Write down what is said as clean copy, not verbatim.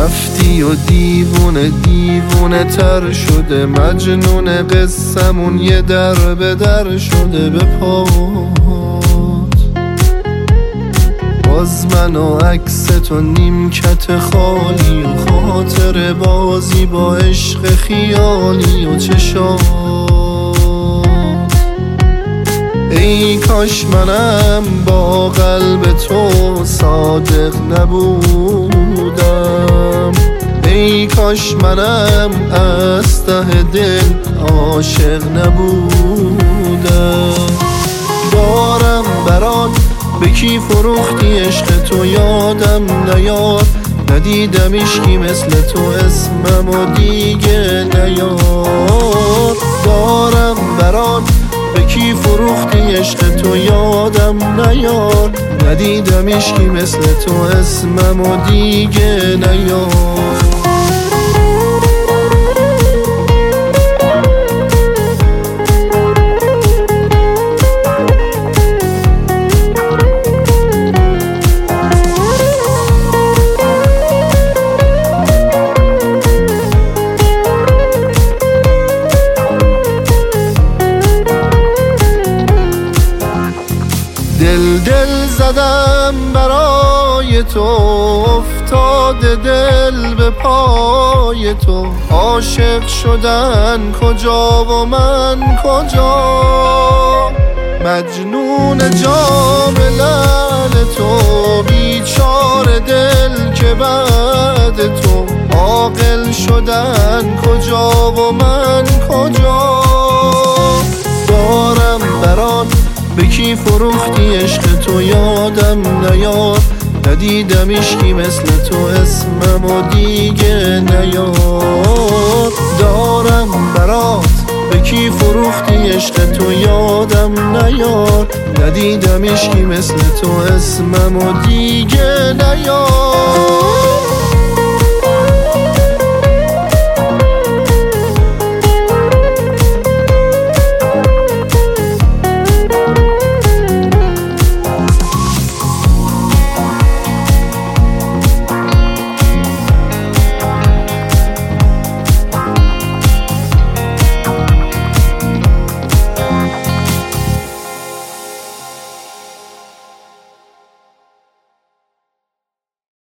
رفتی و دیوونه دیوونه تر شده، مجنون قصمون یه در به در شده به پات. باز من و عکس تو نیمکت خالی و خاطر بازی با عشق خیالی و چشات. ای کاش منم با قلب تو صادق نبودم، ای کاش منم از ته دل عاشق نبودم. دارم برات به کی فروختی عشق تو یادم نیاد، ندیدم عشقی مثل تو اسممو دیگه نیاد. دارم برات به کی فروختی عشق تو یادم نیاد، ندیدم عشقی مثل تو اسممو دیگه نیاد. دل زدم برای تو، افتاده دل به پای تو. عاشق شدن کجا و من کجا، مجنون جام لعل تو. بیچاره دل که بعد تو، عاقل شدن کجا و من کجا. دارم برات به کی فروختی عشق تو یادم نیاد، ندیدم عشقی مثل تو اسممو دیگه نیاد. دارم برات به کی فروختی عشق تو یادم نیاد، ندیدم عشقی مثل تو اسممو دیگه نیاد.